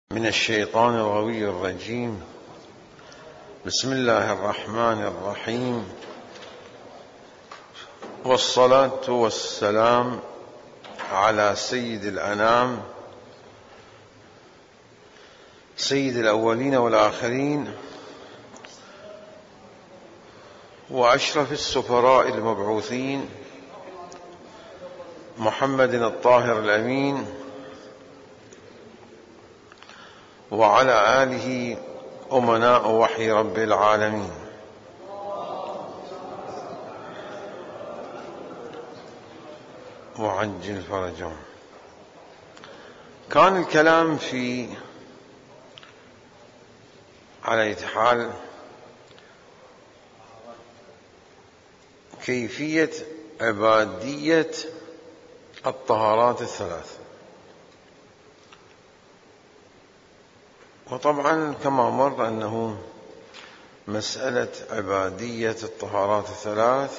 من الشيطان الغوي الرجيم. بسم الله الرحمن الرحيم، والصلاة والسلام على سيد الأنام، سيد الأولين والآخرين، وأشرف السفراء المبعوثين، محمد الطاهر الأمين، وعلى آله أمناء وحي رب العالمين. وعجل فرجهم. كان الكلام على أي حال كيفية عبادية الطهارات الثلاث، وطبعا كما مر أنه مسألة عبادية الطهارات الثلاث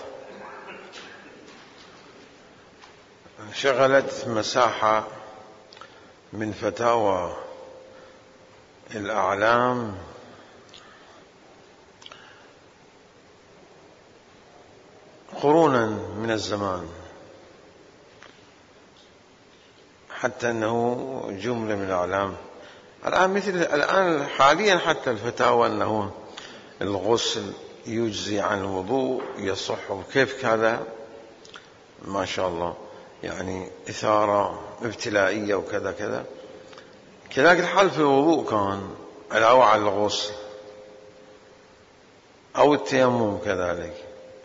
شغلت مساحة من فتاوى الأعلام قرونا من الزمان، حتى أنه جملة من الأعلام الآن مثل الآن حاليا حتى الفتاوى أنه الغسل يجزي عن الوضوء يصح، وكيف كذا ما شاء الله، يعني إثارة ابتلائية وكذا كذا. كذلك الحال في الوضوء كان علاوة على الغسل أو التيمم كذلك.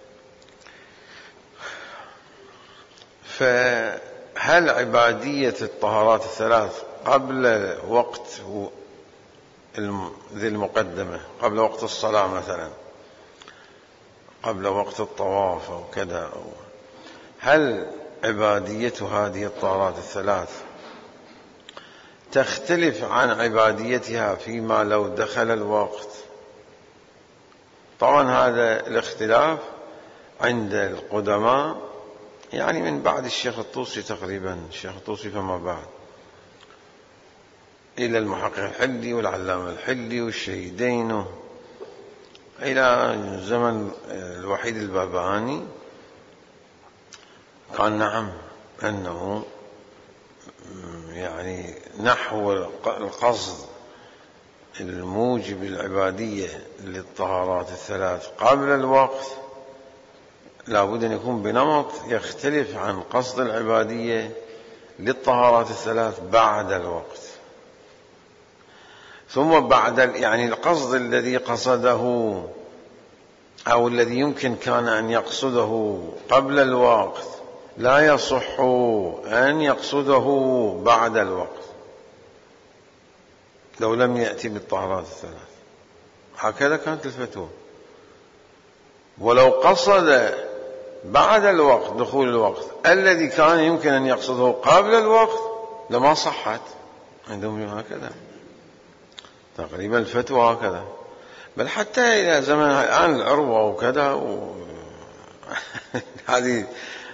فهل عبادية الطهارات الثلاث قبل وقت ذي المقدمة، قبل وقت الصلاة مثلا، قبل وقت الطواف أو كذا، هل عبادية هذه الطهارات الثلاث تختلف عن عباديتها فيما لو دخل الوقت؟ طبعا هذا الاختلاف عند القدماء، يعني من بعد الشيخ الطوسي تقريبا، الشيخ الطوسي فما بعد، إلى المحقق الحلي والعلامة الحلي والشهيدين، إلى زمن الوحيد الباباني، قال نعم أنه يعني نحو القصد الموجب العبادية للطهارات الثلاث قبل الوقت لا بد أن يكون بنمط يختلف عن قصد العبادية للطهارات الثلاث بعد الوقت. ثم بعد يعني القصد الذي قصده أو الذي يمكن كان أن يقصده قبل الوقت لا يصح أن يقصده بعد الوقت لو لم يأتي بالطهارات الثلاث. هكذا كانت الفتوى. ولو قصد بعد الوقت دخول الوقت الذي كان يمكن أن يقصده قبل الوقت لما صحت عندهم هكذا تقريبا الفتوى هكذا. بل حتى إلى زمن الآن العروة وكذا هذه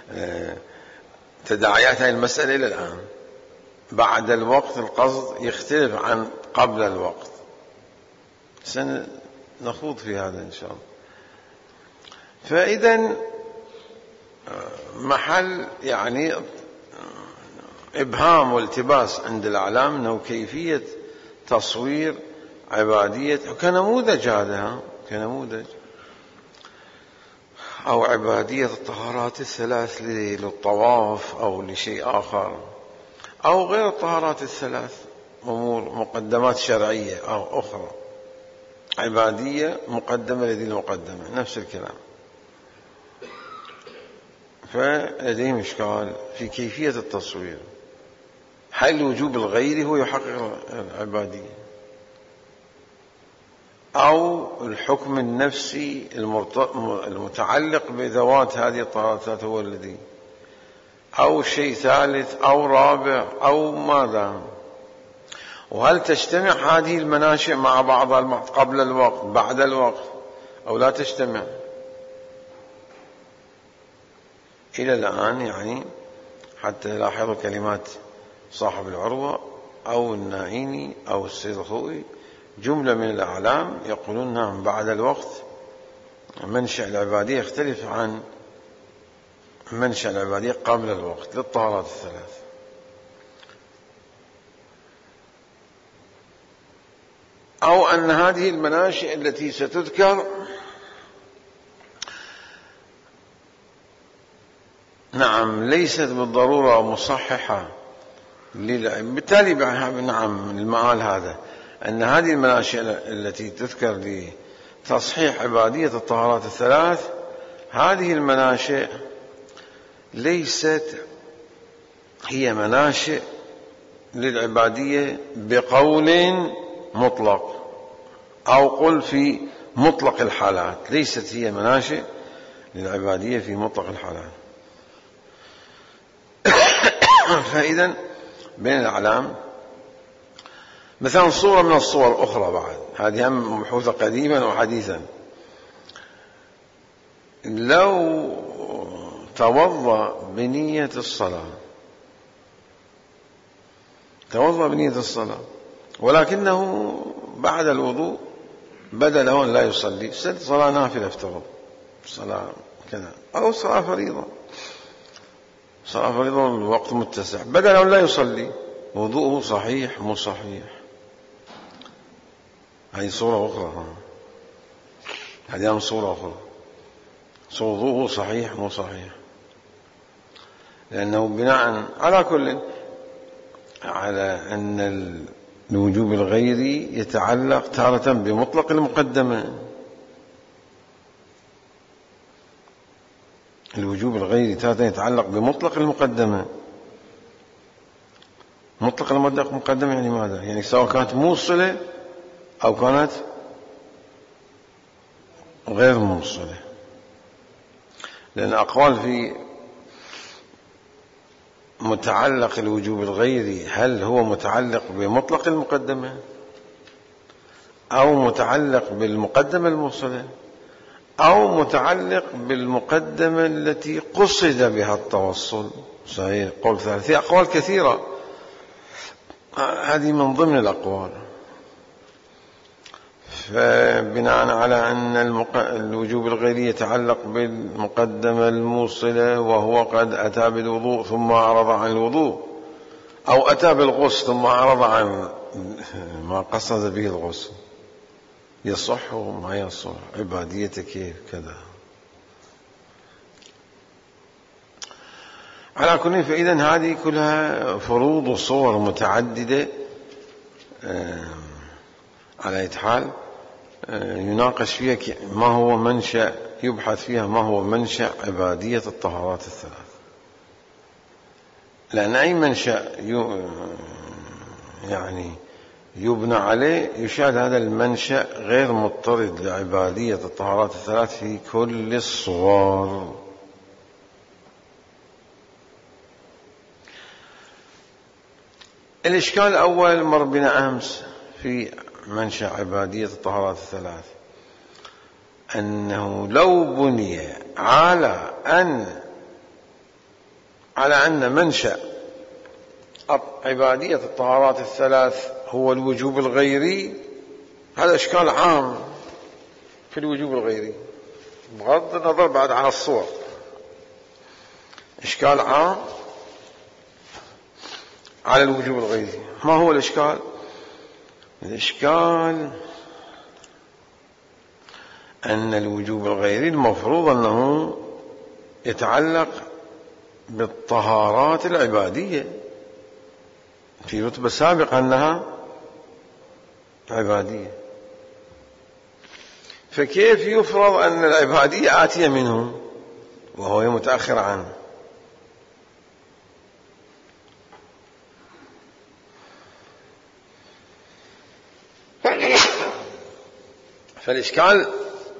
تداعيات هذه المسألة إلى الآن، بعد الوقت القصد يختلف عن قبل الوقت. سنخوض في هذا إن شاء الله. فإذا محل يعني إبهام والتباس عند الأعلام أنه كيفية تصوير عبادية كنموذج، هذا كنموذج أو عبادية الطهارات الثلاث للطواف أو لشيء آخر أو غير الطهارات الثلاث، أمور مقدمات شرعية أو أخرى، عبادية مقدمة لذي المقدمة، نفس الكلام. فلديهم إشكال في كيفية التصوير. هل وجوب الغير هو يحقق العبادية، أو الحكم النفسي المتعلق بذوات هذه الطهارات هو الذي، أو شيء ثالث أو رابع أو ماذا؟ وهل تجتمع هذه المناشئ مع بعضها قبل الوقت بعد الوقت أو لا تجتمع؟ إلى الآن يعني حتى لاحظوا كلمات صاحب العروة أو النائيني أو السيد الخوئي جملة من الأعلام يقولون نعم بعد الوقت منشأ العبادية يختلف عن منشأ العبادية قبل الوقت للطهارات الثلاث. أو أن هذه المناشئ التي ستذكر نعم ليست بالضرورة مصححة بالتالي نعم المآل هذا أن هذه المناشئ التي تذكر لتصحيح عبادية الطهارات الثلاث هذه المناشئ ليست هي مناشئ للعبادية بقول مطلق أو قل في مطلق الحالات، ليست هي مناشئ للعبادية في مطلق الحالات. فإذا بين الأعلام مثلا صورة من الصور الأخرى بعد هذه هم مبحوثة قديما وحديثا، لو توضأ بنية الصلاة ولكنه بعد الوضوء بدا له أن لا يصلي صلاة نافلة افترض صلاة كذا أو صلاة فريضة الوقت متسع بدا له أن لا يصلي وضوءه صحيح مو صحيح. هذه صورة أخرى، هذه صورة أخرى وضوءه صحيح مو صحيح، لأنه بناء على كل على أن الوجوب الغيري يتعلق تارة بمطلق المقدمة. الوجوب الغيري تارة يتعلق بمطلق المقدمة. مطلق المقدمة يعني ماذا؟ يعني سواء كانت موصلة أو كانت غير موصلة، لأن أقوال في متعلق الوجوب الغيري هل هو متعلق بمطلق المقدمة أو متعلق بالمقدمة الموصلة أو متعلق بالمقدمة التي قصد بها التوصل. صحيح قول ثالث، في أقوال كثيرة هذه من ضمن الأقوال. فبناء على أن الوجوب الغيري يتعلق بالمقدمة الموصلة وهو قد أتى بالوضوء ثم أعرض عن الوضوء أو أتى بالغسل ثم أعرض عن ما قصد به الغسل، يصح وما يصح عباديته كيف كذا. على كل فإذن هذه كلها فروض وصور متعددة على أي حال يناقش فيها ما هو منشأ، يبحث فيها ما هو منشأ عبادية الطهارات الثلاث، لأن أي منشأ يعني يبنى عليه يشاهد هذا المنشأ غير مضطرد لعبادية الطهارات الثلاث في كل الصور. الإشكال الأول مر بنا أمس في منشأ عبادية الطهارات الثلاث، أنه لو بني على أن منشأ عبادية الطهارات الثلاث هو الوجوب الغيري، هذا إشكال عام في الوجوب الغيري بغض النظر بعد عن الصور، إشكال عام على الوجوب الغيري. ما هو الإشكال؟ الإشكال أن الوجوب الغيري المفروض أنه يتعلق بالطهارات العبادية في رتبة سابقة أنها عبادية، فكيف يفرض أن العبادية آتية منه وهو متأخر عنه؟ فالإشكال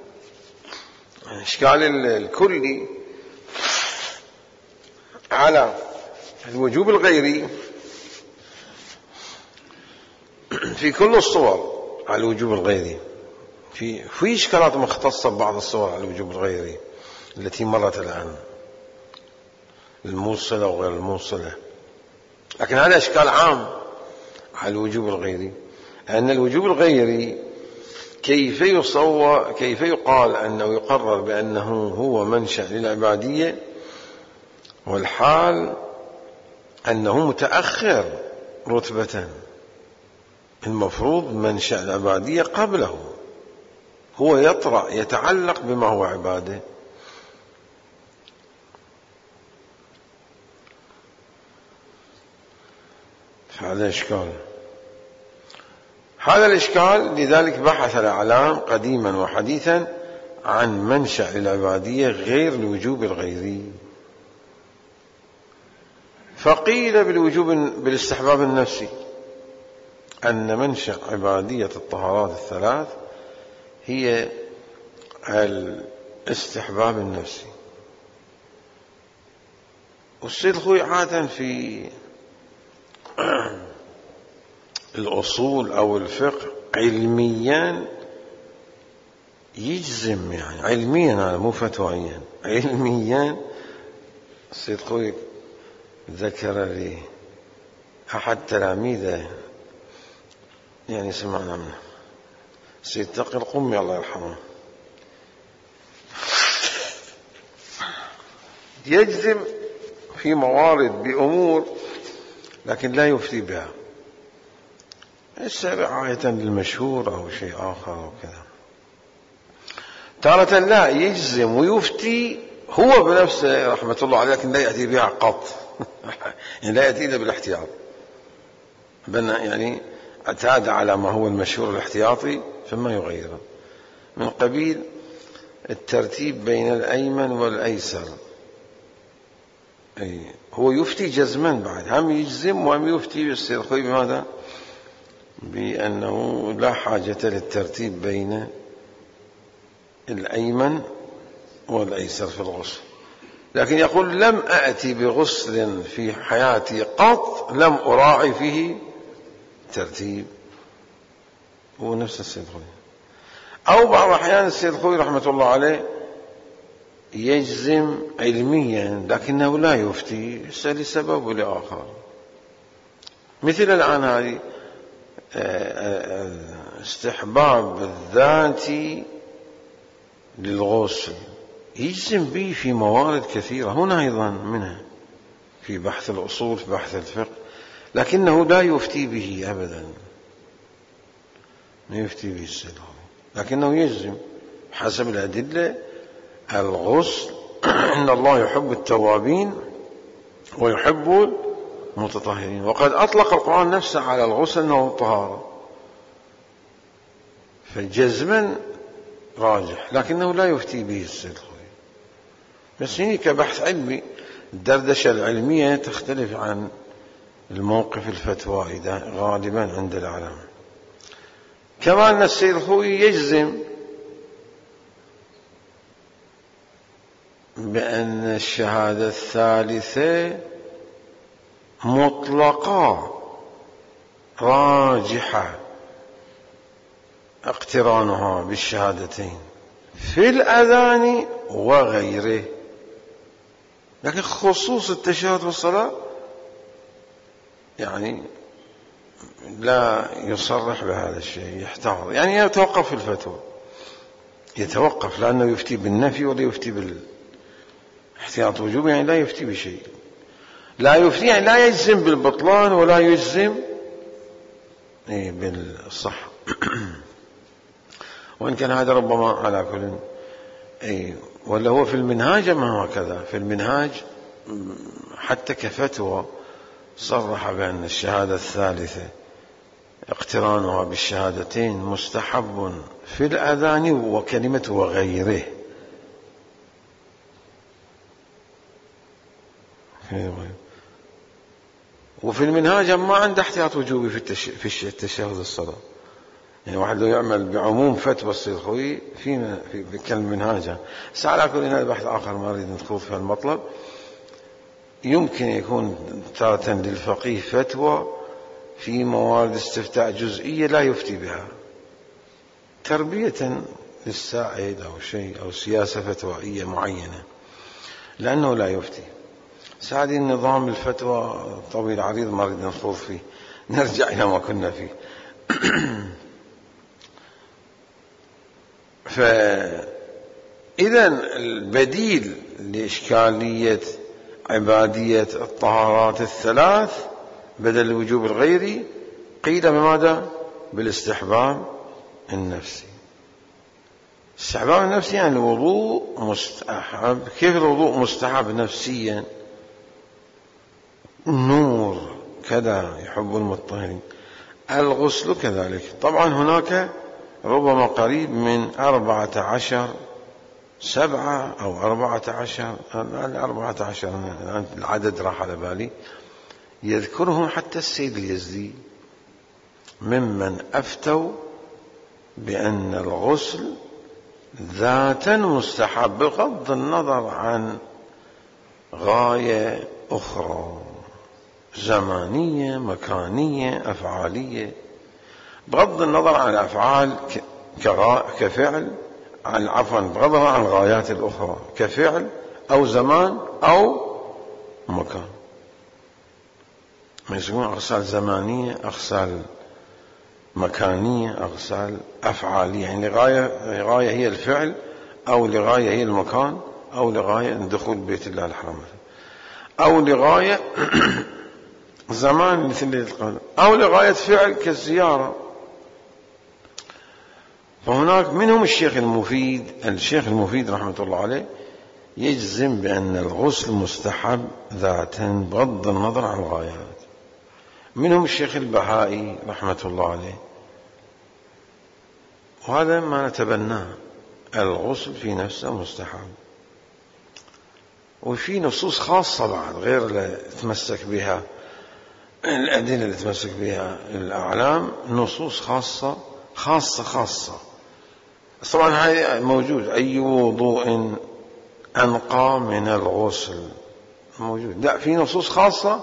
الكلي على الوجوب الغيري في كل الصور على الوجوب الغيري، في إشكالات مختصة ببعض الصور على الوجوب الغيري التي مرت الآن، الموصلة وغير الموصلة، لكن هذا إشكال عام على الوجوب الغيري، لأن الوجوب الغيري كيف يقال أنه يقرر بأنه هو منشأ للعبادية والحال أنه متأخر رتبة، المفروض منشأ العبادية قبله، هو يطرأ يتعلق بما هو عبادة. هذا إشكال، هذا الإشكال لذلك بحث الأعلام قديما وحديثا عن منشأ للعبادية غير الوجوب الغيري، فقيل بالاستحباب النفسي، أن منشأ عبادية الطهارات الثلاث هي الاستحباب النفسي. والسيد الخوئي عادة في الأصول أو الفقه علميا يجزم، يعني علميا، هذا مو فتويا، علميا. السيد الخوئي ذكر لي أحد تلاميذه، يعني سمعنا منه، السيد تقي القمي الله يرحمه، يجزم في موارد بأمور لكن لا يفتي بها، ليس رعاية للمشهور أو شيء آخر أو كذا. تارة لا يجزم ويفتي هو بنفسه رحمة الله عليه، لكن لا يأتي بها قط يعني لا يأتي إلا بالاحتياط، يعني اعتاد على ما هو المشهور الاحتياطي فما يغيره، من قبيل الترتيب بين الأيمن والأيسر. هو يفتي جزما بعد، هم يجزم وهم يفتي السيد الخوئي بماذا؟ بأنه لا حاجة للترتيب بين الأيمن والأيسر في الغسل، لكن يقول لم أأتي بغسل في حياتي قط لم أراعي فيه ترتيب. هو نفس السيد الخوئي. أو بعض أحيان السيد الخوئي رحمة الله عليه يجزم علميا لكنه لا يفتي لسبب ولآخر، مثل الآن هذه استحباب الذاتي للغسل يجزم به في موارد كثيرة، هنا أيضا منها في بحث الأصول في بحث الفقه، لكنه لا يفتي به أبدا، ما يفتي به السيد الخوئي، لكنه يجزم حسب الأدلة الغسل إن الله يحب التوابين ويحب المتطهرين، وقد أطلق القرآن نفسه على الغسل أنه طهارة، فجزما راجح لكنه لا يفتي به السيد الخوئي. بس هنا كبحث علمي الدردشة العلمية تختلف عن الموقف الفتوائي غالبا عند الأعلام. كما أن السيد الخوئي يجزم بأن الشهادة الثالثة مطلقة راجحة اقترانها بالشهادتين في الأذان وغيره، لكن خصوص التشهد والصلاة يعني لا يصرح بهذا الشيء، يحتاط، يعني يتوقف في الفتوى، يتوقف، لأنه يفتي بالنفي ولا يفتي بالاحتياط وجوب، يعني لا يفتي بشيء، لا يفتي يعني لا يجزم بالبطلان ولا يجزم بالصح وإن كان هذا ربما على كل ولا هو في المنهاج ما هكذا، في المنهاج حتى كفتوى صرح بأن الشهادة الثالثة اقترانها بالشهادتين مستحب في الأذان وكلمة وغيره. وفي المنهاج ما عنده احتياط وجوبي في التشهد الصلاة، يعني واحد لو يعمل بعموم فتوى السيد الخوئي في كلمة منهاجة. سأل كل هذا بحث آخر ما أريد ندخل في المطلب. يمكن يكون تارة للفقيه فتوى في موارد استفتاء جزئية لا يفتي بها تربية للسائل أو شيء أو سياسة فتوائية معينة، لأنه لا يفتي. هذه النظام الفتوى طويل عريض ما أريد نخوض فيه، نرجع إلى ما كنا فيه. فإذا البديل لإشكالية عبادية الطهارات الثلاث بدل الوجوب الغيري قيل بماذا؟ بالاستحباب النفسي. الاستحباب النفسي يعني الوضوء مستحب. كيف الوضوء مستحب نفسيا؟ النور كذا يحب المطهرين، الغسل كذلك. طبعا هناك ربما قريب من 14 7 أو 14 العدد راح على بالي، يذكرهم حتى السيد اليزدي ممن أفتوا بأن الغسل ذاتا مستحب بغض النظر عن غاية أخرى زمانية مكانية أفعالية، بغض النظر عن الأفعال كفعل، عفوا بغض النظر عن الغايات الأخرى كفعل أو زمان أو مكان. ما يسمون أغسال زمانية، أغسال مكانية، أغسال أفعالية، يعني لغاية هي الفعل، أو لغاية هي المكان، أو لغاية دخول بيت الله الحرام، أو لغاية زمان مثل ليلة القدر، أو لغاية فعل كالزيارة. فهناك منهم الشيخ المفيد رحمة الله عليه يجزم بأن الغسل مستحب ذاتا بغض النظر عن الغايات. منهم الشيخ البهائي رحمة الله عليه، وهذا ما نتبناه، الغسل في نفسه مستحب. وفي نصوص خاصة بعد غير اللي تمسك بها الأدلة اللي تمسك بها الأعلام، نصوص خاصة. طبعا هاي موجود، أي وضوء أنقى من الغسل موجود. لا، في نصوص خاصة.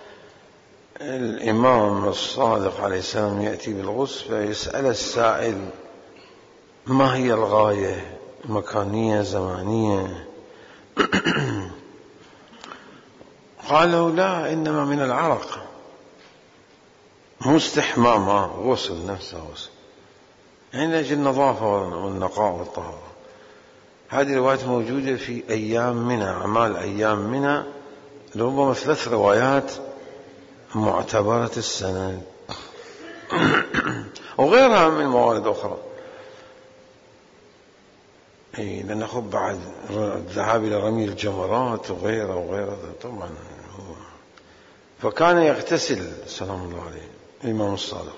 الإمام الصادق عليه السلام يأتي بالغسل فيسأل السائل ما هي الغاية، مكانية زمانية؟ قال له لا، إنما من العرق، مستحمام، غسل نفسه غسل، يعني لأجل النظافة والنقاء والطهارة. هذه الروايات موجودة في أيام منى، أعمال أيام منى، ربما 3 روايات معتبرة السند وغيرها من موارد أخرى. لنأخذ بعد الذهاب إلى رمي الجمرات وغيره طبعا. فكان يغتسل سلام الله عليه الإمام الصادق.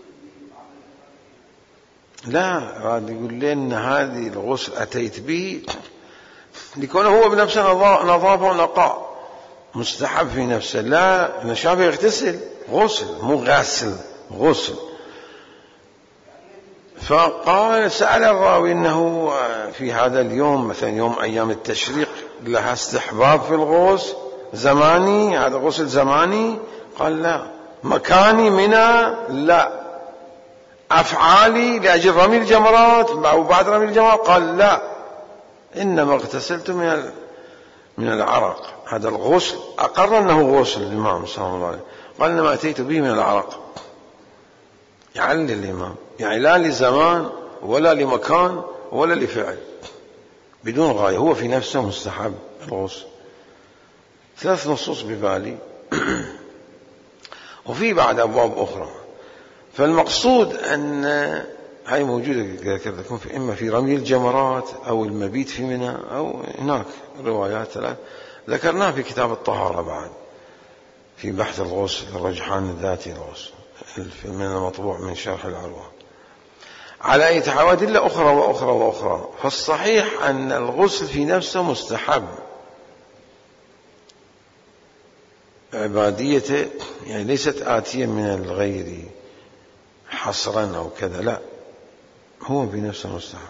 لا، هذا يقول لنا هذه الغسل أتيت به لكونه هو بنفسه نظافة ونقاء مستحب في نفسه. لا، نشافه يغتسل غسل، مو غاسل، غسل. فقال سأل الراوي إنه في هذا اليوم مثلا يوم أيام التشريق لها استحباب في الغسل زماني، هذا غسل زماني؟ قال لا. مكاني منى؟ لا. أفعالي لأجل رمي الجمرات وبعد رمي الجمرات؟ قال لا، إنما اغتسلت من العرق. هذا الغسل أقر أنه غسل الإمام صلى الله عليه وسلم. قال إنما أتيت به من العرق. يعلل الإمام، يعني لا لزمان ولا لمكان ولا لفعل، بدون غاية، هو في نفسه مستحب الغسل. 3 نصوص ببالي وفي بعد أبواب أخرى. فالمقصود أن هاي موجودة تكون إما في رمي الجمرات أو المبيت في منى، أو هناك روايات 3 ذكرناها في كتاب الطهارة بعد في بحث الغسل، الرجحان الذاتي الغسل من المطبوع من شرح العروة. على أي أدلة أخرى. فالصحيح أن الغسل في نفسه مستحب، عباديته يعني ليست آتية من الغير حصرا أو كذا، لا، هو بنفسه مستحب.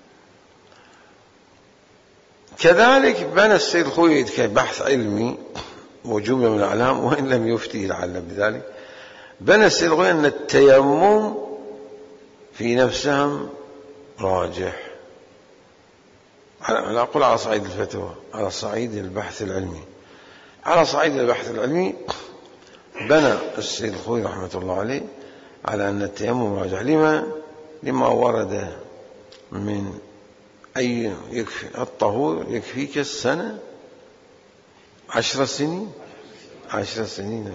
كذلك بنى السيد خويد كبحث علمي وجملة من الأعلام، وإن لم يفتي لعل بذلك، بنى السيد خويد أن التيمم في نفسهم راجح. لا أقول على صعيد الفتوى، على صعيد البحث العلمي. على صعيد البحث العلمي بنى السيد الخوئي رحمة الله عليه على أن التيمم راجع لما ورد من أي يكفي الطهور يكفيك السنة 10 سنين 10 سنين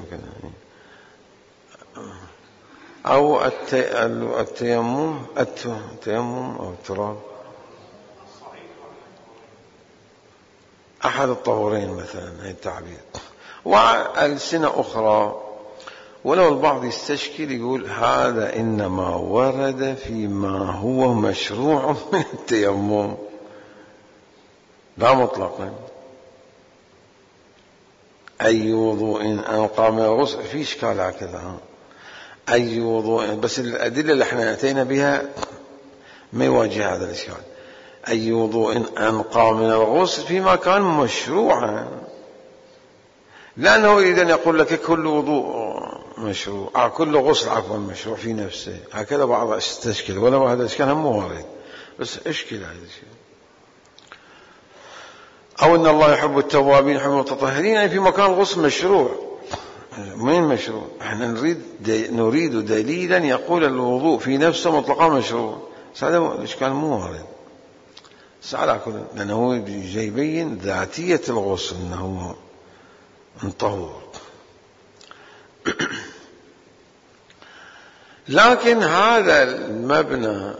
أو التيمم أو التراب أحد الطهورين مثلا، هي التعبير. والسنة أخرى، ولو البعض يستشكل يقول هذا إنما ورد فيما هو مشروع من التيمم لا مطلقا. أي وضوء أنقى من الغسل، في إشكال هكذا، أي وضوء، بس الأدلة اللي احنا أتينا بها ما يواجه هذا الإشكال. أي وضوء أنقى من الغسل فيما كان مشروعا، لأنه إذن يقول لك كل وضوء مشروع، كل غسل عفوا مشروع في نفسه، هكذا بعض استشكل، ولو هذا الإشكال هم وارد، بس اشكل هذا الشيء. أو إن الله يحب التوابين يحب المتطهرين، يعني في مكان الغسل مشروع. من مشروع؟ احنا نريد دليلا يقول الوضوء في نفسه مطلقا مشروع، هذا الإشكال مو وارد. على كل، لأنه يبين ذاتية الغسل أنه طهور. لكن هذا المبنى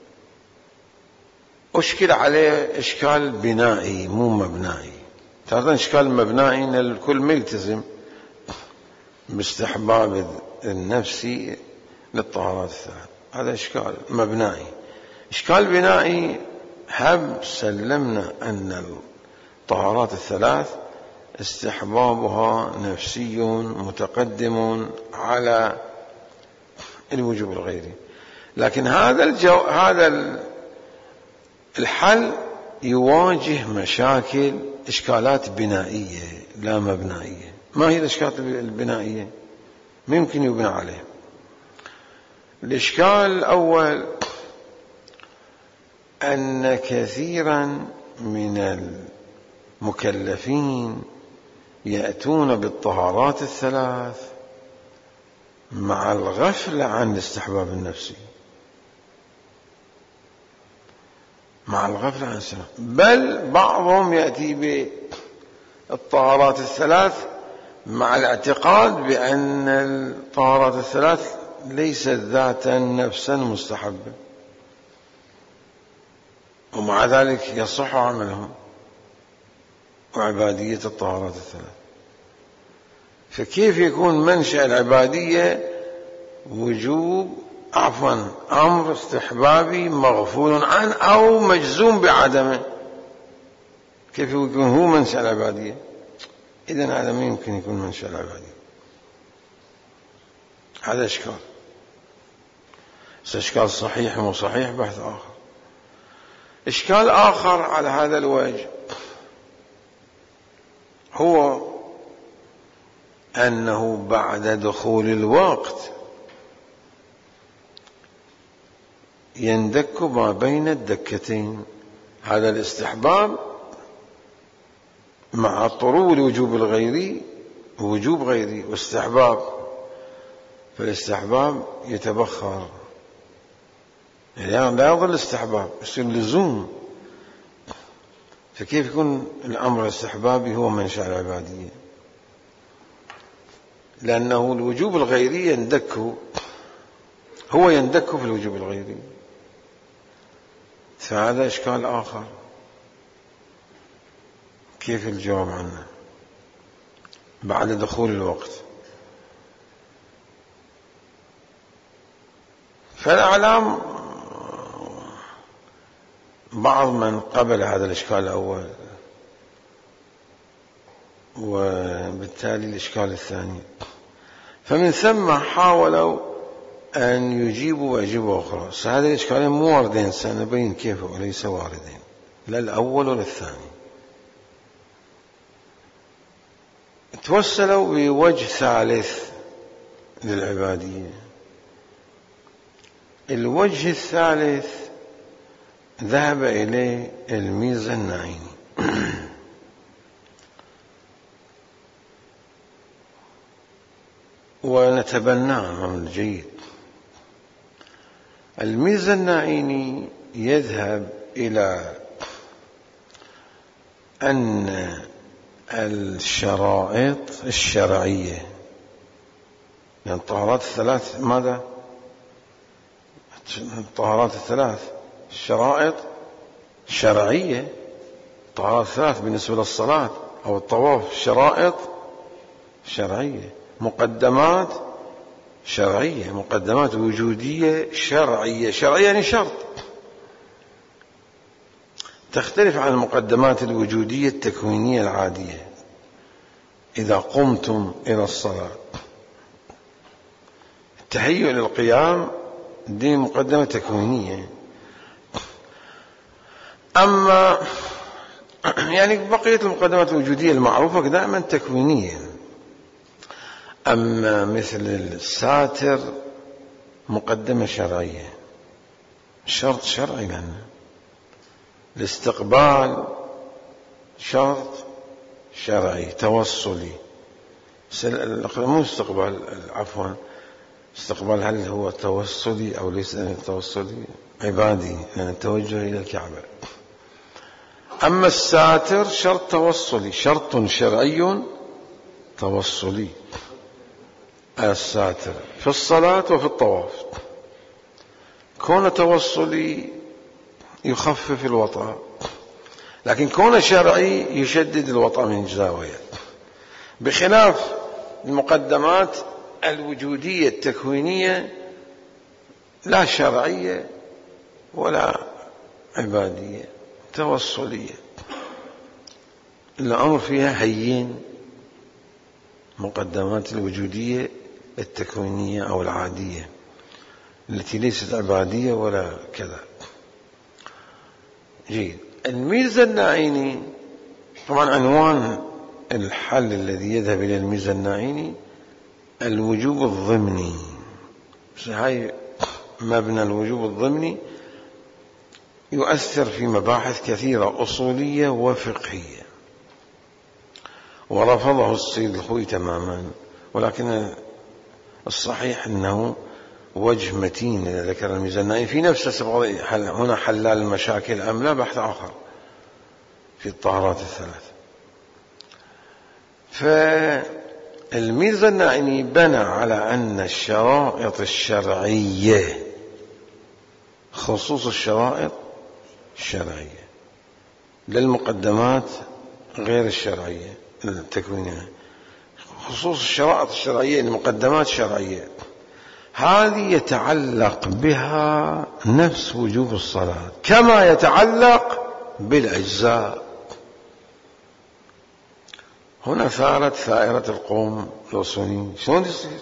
أشكل عليه إشكال بنائي مو مبنائي. تعرفون إشكال مبنائي إن الكل ملتزم باستحباب النفسي للطهارات الثلاث، هذا إشكال مبنائي. إشكال بنائي، هب سلمنا أن الطهارات الثلاث استحبابها نفسي متقدم على الوجوب الغيري، لكن هذا الحل يواجه مشاكل إشكالات بنائية لا مبنائية. ما هي الإشكالات البنائية؟ ممكن يبنى عليها. الإشكال الأول أن كثيرا من المكلفين يأتون بالطهارات الثلاث مع الغفلة عن الاستحباب النفسي، مع الغفلة عن الاستحباب، بل بعضهم يأتي بالطهارات الثلاث مع الاعتقاد بأن الطهارات الثلاث ليست ذاتا نفسا مستحبة، ومع ذلك يصح عملهم وعبادية الطهارات الثلاث. فكيف يكون منشأ العبادية أمر استحبابي مغفول عنه أو مجزوم بعدمه؟ كيف يكون هو منشأ العبادية؟ إذن هذا ما يمكن يكون منشأ العبادية. هذا إشكال، إشكال صحيح وصحيح بحث آخر. إشكال آخر على هذا الوجه هو أنه بعد دخول الوقت يندك ما بين الدكتين، هذا الاستحباب مع طرو الوجوب الغيري، وجوب غيري واستحباب، فالاستحباب يتبخر، يعني لا يظل استحباب، يصير لزوم. فكيف يكون الأمر الاستحبابي هو منشأ العبادية؟ لأنه الوجوب الغيري يندك في الوجوب الغيري، فهذا إشكال آخر. كيف الجواب عنه بعد دخول الوقت؟ فالأعلام بعض من قبل هذا الإشكال الأول، وبالتالي الإشكال الثاني، فمن ثم حاولوا أن يجيبوا أجوبة أخرى. هذه الإشكالين مو واردين، سنبين كيف وليس واردين، لا الأول ولا الثاني. توسلوا بوجه ثالث للعبادية. الوجه الثالث ذهب إليه الميزة النعيني نتبناه من الجيد. الميرزا النعيني يذهب إلى أن الشرائط الشرعية، يعني الطهارات الثلاث ماذا؟ الطهارات الثلاث شرائط شرعية. الطهارات الثلاث بالنسبة للصلاة أو الطواف شرائط شرعية، مقدمات شرعية، مقدمات وجودية شرعية. شرعية يعني شرط، تختلف عن المقدمات الوجودية التكوينية العادية. إذا قمتم إلى الصلاة، التهيؤ للقيام دي مقدمة تكوينية. أما يعني بقية المقدمات الوجودية المعروفة دائما تكوينية. أما مثل الساتر مقدمة شرعية، شرط شرعي لنا. الاستقبال شرط شرعي توصلي. مو استقبال، عفوا، استقبال هل هو توصلي أو ليس توصلي؟ عبادي، يعني التوجه إلى الكعبة. أما الساتر شرط توصلي، شرط شرعي توصلي. الساتر في الصلاة وفي الطواف. كون توصلي يخفف الوطأ، لكن كون شرعي يشدد الوطأ من زاوية، بخلاف المقدمات الوجودية التكوينية لا شرعية ولا عبادية، توصلية. الأمر فيها هين. مقدمات الوجودية التكوينية أو العادية التي ليست عبادية ولا كذا. جيد. الميرزا النعيني طبعا عنوان الحل الذي يذهب إلى الميرزا النعيني الوجوب الضمني. هاي مبنى الوجوب الضمني يؤثر في مباحث كثيرة أصولية وفقهية، ورفضه السيد الخوئي تماما، ولكن الصحيح أنه وجه متين إذا ذكر الميرزا النعيني في نفسه. هنا حلال المشاكل أم لا، بحث آخر في الطهارات الثلاث. فالميرزا النعيني بنى على أن الشرائط الشرعية، خصوص الشرائط الشرعية للمقدمات غير الشرعية التكوينية، خصوص الشرائط الشرعية للمقدمات الشرعية، هذه يتعلق بها نفس وجوب الصلاة كما يتعلق بالأجزاء. هنا ثارت ثائرة القوم الأصوليين، شلون يصير؟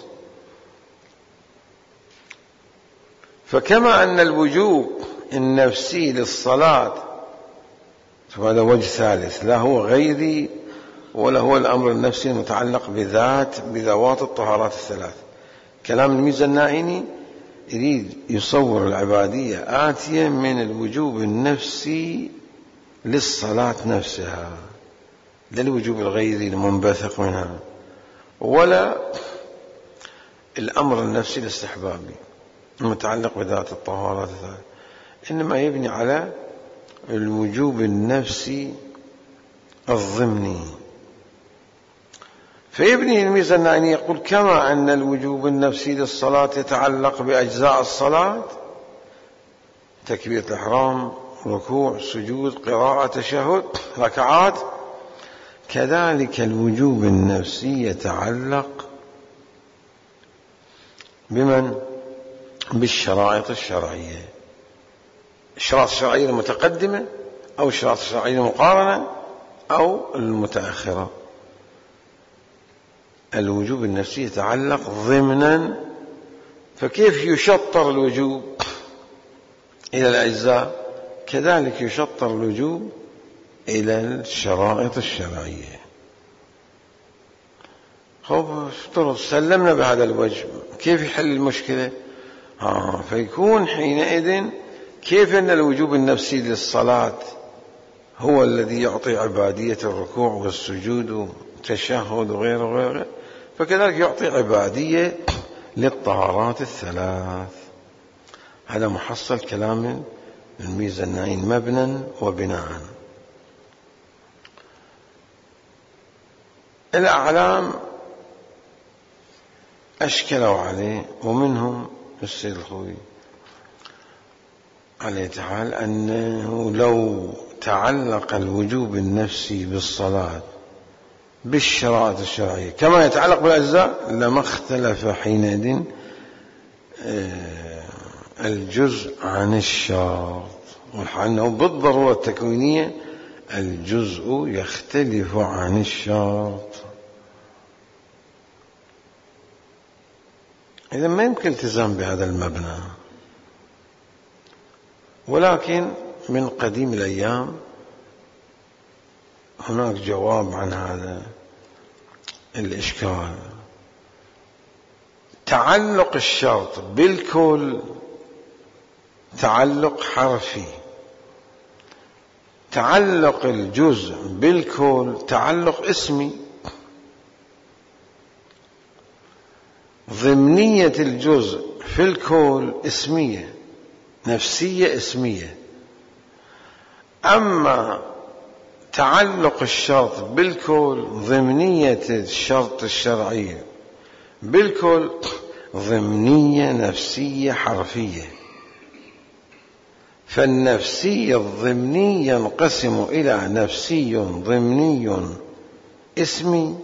فكما أن الوجوب النفسي للصلاة، هذا وجه ثالث، لا هو غيري ولا هو الأمر النفسي المتعلق بذوات الطهارات الثلاث. كلام الميرزا النعيني يريد يصور العبادية آتية من الوجوب النفسي للصلاة نفسها، لا الوجوب الغيري المنبثق منها، ولا الأمر النفسي الاستحبابي المتعلق بذات الطهارات الثلاث، إنما يبني على الوجوب النفسي الضمني. فيبني الميرزا النعيني يقول كما أن الوجوب النفسي للصلاة يتعلق بأجزاء الصلاة، تكبيرة الإحرام، ركوع، سجود، قراءة، تشهد، ركعات، كذلك الوجوب النفسي يتعلق بمن؟ بالشرائط الشرعية. الشرائط الشرعية المتقدمة أو الشرائط الشرعية المقارنة أو المتأخرة. الوجوب النفسي يتعلق ضمنا، فكيف يشطر الوجوب إلى الأجزاء، كذلك يشطر الوجوب إلى الشرائط الشرعية. افترض سلمنا بهذا الوجه، كيف يحل المشكلة؟ فيكون حينئذ كيف أن الوجوب النفسي للصلاة هو الذي يعطي عبادية الركوع والسجود والتشهد وغيره وغيره، فكذلك يعطي عبادية للطهارات الثلاث. هذا محصل كلام الميزة النعين مبنى وبناء. الأعلام أشكلوا عليه، ومنهم السيد الخوي عليه تعالى أنه لو تعلق الوجوب النفسي بالصلاة بالشرائط الشرعية كما يتعلق بالأجزاء لما اختلف حينئذ الجزء عن الشرط، وأنه بالضرورة التكوينية الجزء يختلف عن الشرط. إذا ما يمكن التزام بهذا المبنى. ولكن من قديم الأيام هناك جواب عن هذا الإشكال. تعلق الشرط بالكل تعلق حرفي، تعلق الجزء بالكل تعلق اسمي. ضمنية الجزء في الكل اسمية، نفسية اسمية. أما تعلق الشرط بالكل ضمنية الشرط الشرعية بالكل ضمنية نفسية حرفية. فالنفسي الضمني ينقسم إلى نفسي ضمني اسمي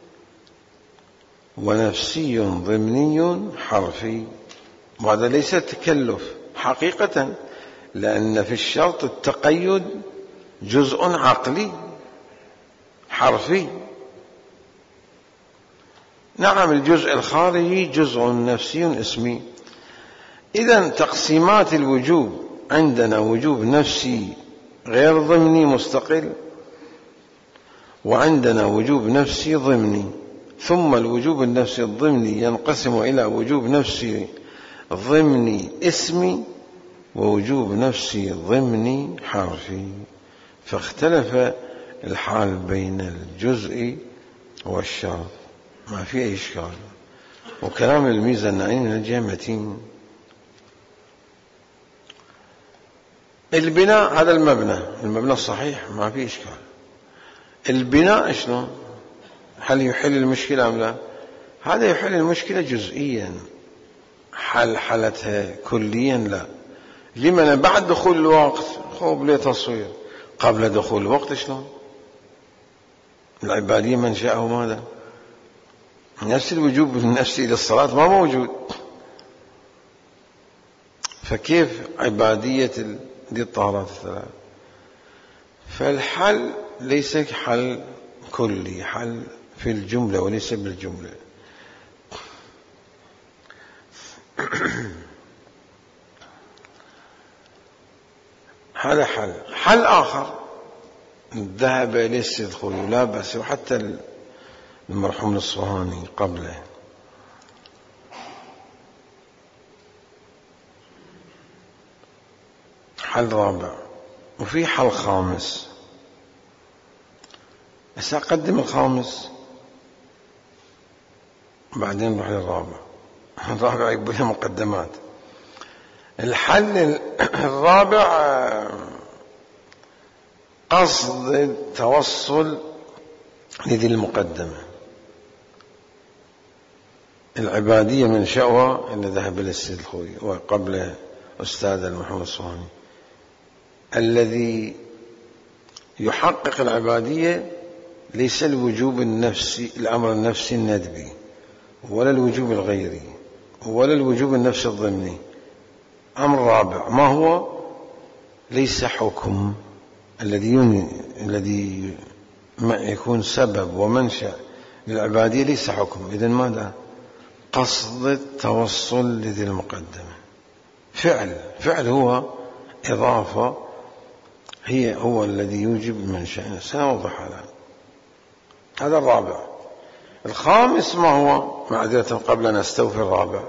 ونفسي ضمني حرفي. وهذا ليس تكلف حقيقة، لأن في الشرط التقيد جزء عقلي حرفي. نعم الجزء الخارجي جزء نفسي اسمي. إذن تقسيمات الوجوب عندنا وجوب نفسي غير ضمني مستقل، وعندنا وجوب نفسي ضمني، ثم الوجوب النفسي الضمني ينقسم إلى وجوب نفسي ضمني اسمي ووجوب نفسي ضمني حرفي. فاختلف الحال بين الجزء والشرط، ما في أي إشكال. وكلام الميزة النعين من الجهة متين. البناء هذا المبنى الصحيح ما في إشكال. البناء شنو؟ هل يحل المشكلة أم لا؟ هذا يحل المشكلة جزئيا، حلتها كليا لا. لمن بعد دخول الوقت خوب ليه تصوير، قبل دخول الوقت شلون؟ العبادية منشأه ماذا؟ نفس الوجوب النفسي للصلاة ما موجود، فكيف عبادية دي الطهارات الثلاث؟ فالحل ليس حل كلي، حل في الجملة وليس بالجملة. هذا حل آخر ذهب إليه السيد الخوي لا بأس، وحتى المرحوم الأصفهاني قبله. حل رابع، وفي حل خامس. سأقدم الخامس بعدين نروح للرابع. الرابع يقبل له مقدمات. الحل الرابع قصد التوصل لذي المقدمة. العبادية من شأوها اللي ذهب إلى السيد الخوي وقبل أستاذ المحمود الصهاني. الذي يحقق العبادية ليس الوجوب النفسي، الأمر النفسي الندبي، ولا الوجوب الغيري، ولا الوجوب النفسي الضمني. أمر رابع ما هو؟ ليس حكم الذي يكون سبب ومنشأ للعبادية ليس حكم. إذن ماذا؟ قصد التوصل لذي المقدمة. فعل هو إضافة، هو الذي يوجب المنشأ. سنوضح هذا الرابع. الخامس ما هو؟ معذرة قبل أن أستوفي الرابع.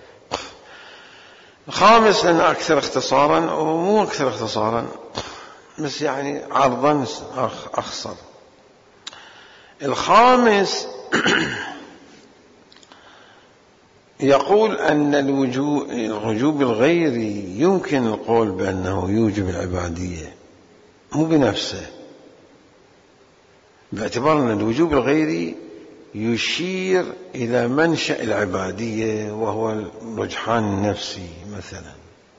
الخامس لأنه أكثر اختصارا، ومو أكثر اختصارا بس يعني عرضا أخصر. الخامس يقول أن الوجوب الغيري يمكن القول بأنه يوجب العبادية مو بنفسه، باعتبار أن الوجوب الغيري يشير إلى منشأ العبادية وهو الرجحان النفسي مثلا.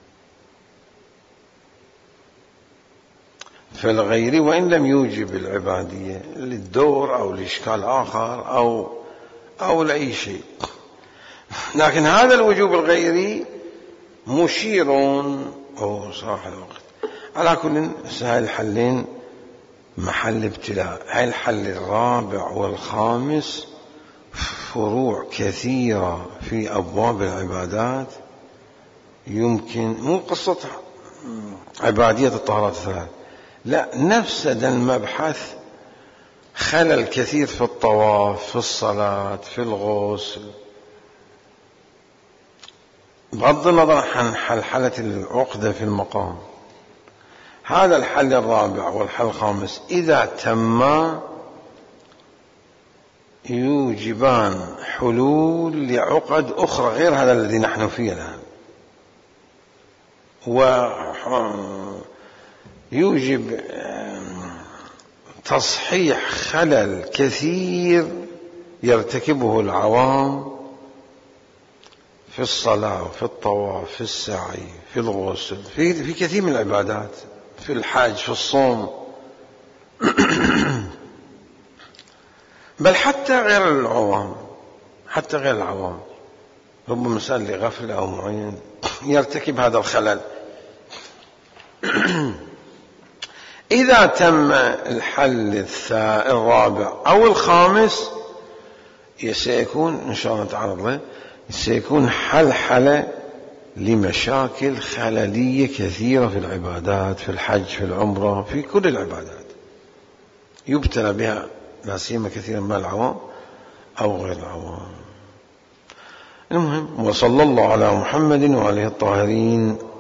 فالغيري وإن لم يوجب العبادية للدور أو لإشكال آخر أو لأي شيء، لكن هذا الوجوب الغيري مشير أو صراحة الوقت. على كل هاي الحلين محل ابتلاء. هاي الحل الرابع والخامس فروع كثيرة في أبواب العبادات، يمكن مو قصة عبادية الطهارات الثلاث، لا، نفس المبحث خلل كثير في الطواف، في الصلاة، في الغسل، بغض النظر عن حلحلة العقدة في المقام. هذا الحل الرابع والحل الخامس إذا تما يوجبان حلول لعقد أخرى غير هذا الذي نحن فيه الآن، ويوجب تصحيح خلل كثير يرتكبه العوام في الصلاة، في الطواف، في السعي، في الغسل، في كثير من العبادات، في الحج، في الصوم، بل حتى غير العوام، حتى غير العوام ربما مسألة لغفلة أو معين يرتكب هذا الخلل. إذا تم الحل الرابع أو الخامس سيكون إن شاء الله تعالى سيكون حلحلة لمشاكل خللية كثيرة في العبادات، في الحج، في العمرة، في كل العبادات يبتلى بها لا سيما كثيرا من العوام أو غير العوام. المهم، وصلى الله على محمد وعليه الطاهرين.